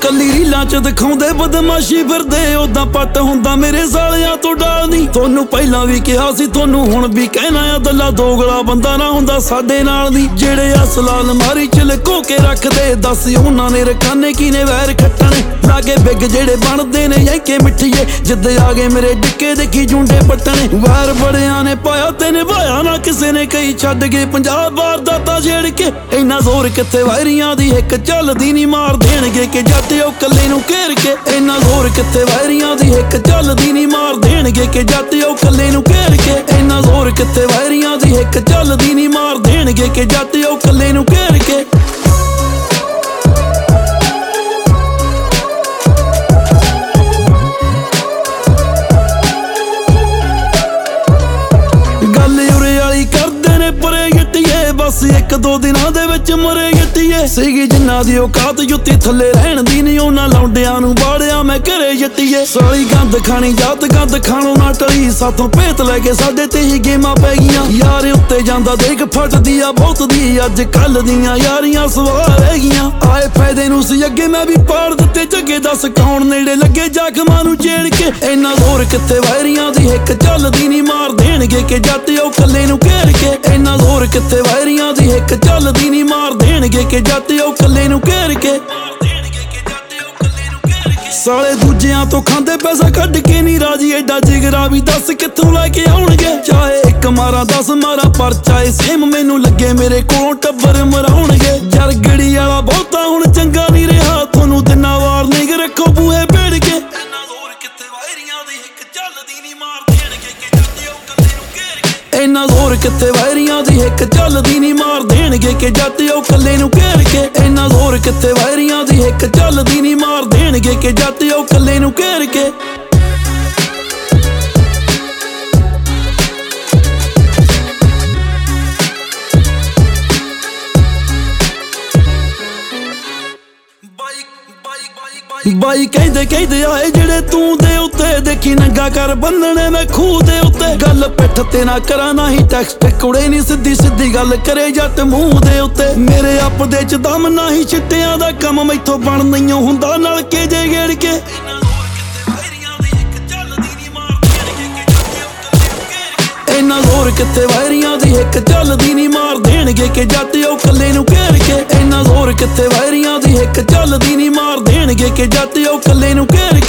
ਕੱਲੀ ਰੀਲਾਂ ਚ ਦਿਖਾਉਂਦੇ ਬਦਮਾਸ਼ੀ ਫਿਰਦੇ, ਉਦਾਂ ਪੱਟ ਹੁੰਦਾ ਮੇਰੇ ਸਾਲਿਆਂ ਤੋਂ ਡਾਲ ਨੀ। ਤੁਹਾਨੂੰ ਪਹਿਲਾਂ ਵੀ ਕਿਹਾ ਸੀ, ਤੁਹਾਨੂੰ ਹੁਣ ਵੀ ਕਹਿਣਾ ਆ, ਦੱਲਾ ਦੋਗਲਾ ਬੰਦਾ ਨਾ ਹੁੰਦਾ ਸਾਡੇ ਨਾਲ ਦੀ। ਜਿਹੜੇ ਅਸਲਾ ਅਲਮਾਰੀ ਚ ਲੁਕੋ ਕੇ ਰੱਖਦੇ, ਦੱਸ ਉਹਨਾਂ ਨੇ ਰਖਾਨੇ ਕਿਨੇ ਵੈਰ ਖੱਟਣੇ। ਲਾਗੇ ਬਿੱਗ ਜਿਹੜੇ ਬਣਦੇ ਨੇ ਯੈਂਕੇ ਮਿੱਠੀਏ, ਜਿੱਦ ਆ ਗਏ ਮੇਰੇ ਡਿੱਕੇ ਦੇਖੀ ਜੁੰਡੇ ਪੱਟਣੇ। ਵੈਰ ਬੜਿਆਂ ਨੇ ਪਾਇਆ ਤੇ ਨਿਭਾਇਆ ਨਾ ਕਿਸੇ ਨੇ, ਕਈ ਛੱਡ ਗਏ ਪੰਜਾਬ ਵਾਰਦਾਤਾਂ ਛੇੜ ਕੇ। ਇੰਨਾ ਜ਼ੋਰ ਕਿੱਥੇ ਵੈਰੀਆਂ ਦੀ ਹਿੱਕ ਚੱਲਦੀ ਨੀ, ਮਾਰ ਦੇਣਗੇ ਕਿ ਜੱਟ ਉਹ ਕੱਲੇ ਨੂੰ ਘੇਰ ਕੇ। ਇੰਨਾ ਜ਼ੋਰ ਕਿੱਥੇ ਵੈਰੀਆਂ ਦੀ ਹਿੱਕ ਚੱਲਦੀ ਨੀ, ਮਾਰ ਦੇਣਗੇ ਕਿ ਜੱਟ ਉਹ ਕੱਲੇ ਨੂੰ ਘੇਰ ਕੇ। ਇੰਨਾ ਜ਼ੋਰ ਕਿੱਥੇ ਵੈਰੀਆਂ ਦੀ ਹਿੱਕ ਚੱਲਦੀ ਨੀ, ਮਾਰ ਦੇਣਗੇ ਕਿ ਜੱਟ ਉਹ ਕੱਲੇ ਨੂੰ ਘੇਰ ਕੇ। ਗੱਲ ਉਰੇ ਵਾਲੀ ਕਰਦੇ ਨੇ ਪਰੇ ਗਿੱਟੀਏ, ਬਸ ਇੱਕ ਦੋ ਦਿਨਾਂ ਦੇ ਵਿੱਚ ਮਰੇ ਗਿੱਟੀਏ। ਸੀਗੀ ਜਿੰਨਾਂ ਦੀ ਔਕਾਤ ਜੁੱਤੀ ਥੱਲੇ ਰਹਿਣ ਦੀ ਨੀ, ਉਹਨਾਂ ਲੌਂਡਿਆਂ ਨੂੰ ਬਾੜਿਆ ਮੈਂ ਘਰੇ ਜੱਟੀਏ। ਸਾਲੀ ਗੰਦ ਖਾਣੀ ਜਾਤ ਗੰਦ ਖਾਣੋਂ ਨਾ ਟਲੀ, ਸਾਥੋਂ ਭੇਤ ਲੈ ਕੇ ਸਾਡੇ ਤੇ ਹੀ ਗੇਮਾਂ ਪੈ ਗਈਆਂ। ਯਾਰ ਉੱਤੇ ਜਾਂਦਾ ਦੇਖ ਫਟਦੀ ਆ ਬਹੁਤ ਦੀ, ਅੱਜ ਕੱਲ ਦੀਆਂ ਯਾਰੀਆਂ ਸਵਾਰ ਰਹਿ ਗਈਆਂ। ਆਏ ਫਾਇਦੇ ਨੂੰ ਸੀ ਅੱਗੇ ਮੈਂ ਵੀ ਪਾੜ ਦਿੱਤੇ ਝੱਗੇ, ਦੱਸ ਕੌਣ ਨੇੜੇ ਲੱਗੇ ਜ਼ਖਮਾਂ ਨੂੰ ਛੇੜ ਕੇ। ਇੰਨਾ ਜ਼ੋਰ ਕਿੱਥੇ ਵੈਰੀਆਂ ਦੀ ਹਿੱਕ ਚੱਲਦੀ ਨੀ, ਮਾਰ ਦੇਣਗੇ ਕਿ ਜੱਟ ਉਹ ਕੱਲੇ ਨੂੰ ਘੇਰ ਕੇ। ਇੰਨਾ ਜ਼ੋਰ ਕਿੱਥੇ ਵੈਰੀਆਂ ਦੀ ਹਿੱਕ ਚੱਲਦੀ ਨੀ, ਮਾਰ ਦੇਣਗੇ ਕਿ ਜੱਟ ਉਹ ਕੱਲੇ ਨੂੰ ਘੇਰ ਕੇ। ਸਾਲੇ ਦੂਜਿਆਂ ਤੋਂ ਖਾਂਦੇ ਪੈਸਾ ਕੱਢ ਕੇ ਨੀ ਰਾਜੀ, ਐਡਾ ਜਿਗਰਾ ਵੀ ਦੱਸ ਕਿੱਥੋਂ ਲੈ ਕੇ ਆਉਣਗੇ। ਚਾਹੇ ਇੱਕ ਮਾਰਾ 10 ਮਾਰਾ, ਪਰ ਚਾਹੇ ਸੇਮ ਮੈਨੂੰ ਲੱਗੇ ਮੇਰੇ ਕੋਲੋਂ ਟੱਬਰ ਮਰਾਉਣਗੇ। ਜਰਗੜੀ ਵਾਲਾ ਬਹੁਤਾ ਹੁਣ ਚੰਗਾ ਨਹੀਂ ਰਿਹਾ, ਤੁਹਾਨੂੰ ਤਿੰਨਾਂ ਵਾਰ ਨਿਗ ਰੱਖੋ ਬੂਹੇ ਭੇੜ ਕੇ। ਇੰਨਾ ਜ਼ੋਰ ਕਿੱਥੇ ਵੈਰੀਆਂ ਦੀ ਹਿੱਕ ਚੱਲਦੀ ਨੀ, ਮਾਰ ਦੇਣਗੇ ਕਿ ਜੱਟ ਉਹ ਕੱਲੇ ਨੂੰ ਘੇਰ ਕੇ। ਇੰਨਾ ਜ਼ੋਰ ਕਿੱਥੇ ਵੈਰੀਆਂ ਦੀ ਹਿੱਕ ਚੱਲਦੀ ਨੀ, ਮਾਰ ਦੇਣਗੇ ਕਿ ਜੱਟ ਉਹ ਕੱਲੇ ਨੂੰ ਘੇਰ ਕੇ। ਇੰਨਾ ਜ਼ੋਰ ਕਿੱਥੇ ਵੈਰੀਆਂ ਦੀ ਹਿੱਕ ਚੱਲਦੀ ਨੀ, ਮਾਰ ਦੇਣਗੇ ਕਿ ਜੱਟ ਉਹ ਕੱਲੇ ਨੂੰ ਘੇਰ ਕੇ। ਬਾਈ ਕਹਿੰਦੇ ਆਏ ਜਿਹੜੇ ਤੂੰ ਦੇ ਉੱਤੇ, ਦੇਖੀ ਨੰਗਾ ਕਰ ਬੰਨਣੇ ਮੈਂ ਖੂਹ ਦੇ ਉੱਤੇ। ਗੱਲ ਪਿੱਠ ਤੇ ਨਾ ਕਰਾਂ ਨਾ ਹੀ ਟੈਕਸਟ ਕੁੜੇ ਨੀ, ਸਿੱਧੀ ਸਿੱਧੀ ਗੱਲ ਕਰੇ ਜੱਟ ਮੂੰਹ ਦੇ ਉੱਤੇ। ਮੇਰੇ ਆਪਦੇ ਚ ਦਮ ਨਾ ਹੀ ਚਿੱਟਿਆਂ ਦਾ ਕੰਮ, ਮੈਥੋਂ ਬਣ ਨਹੀਂ ਹੁੰਦਾ ਨਲਕੇ ਜੇ ਗੇੜ ਕੇ। ਇੰਨਾ ਜ਼ੋਰ ਕਿੱਥੇ ਵੈਰੀਆਂ ਦੀ ਹਿੱਕ ਚੱਲਦੀ ਨੀ, ਮਾਰ ਦੇਣਗੇ ਕਿ ਜੱਟ ਉਹ ਕੱਲੇ ਨੂੰ ਘੇਰ ਕੇ। ਇੰਨਾ ਜ਼ੋਰ ਕਿੱਥੇ ਵੈਰੀਆਂ ਦੀ ਹਿੱਕ ਚੱਲਦੀ ਨੀ, ਮਾਰ ਦੇਣਗੇ ਕਿ ਜੱਟ ਉਹ ਕੱਲੇ ਨੂੰ ਘੇਰ ਕੇ।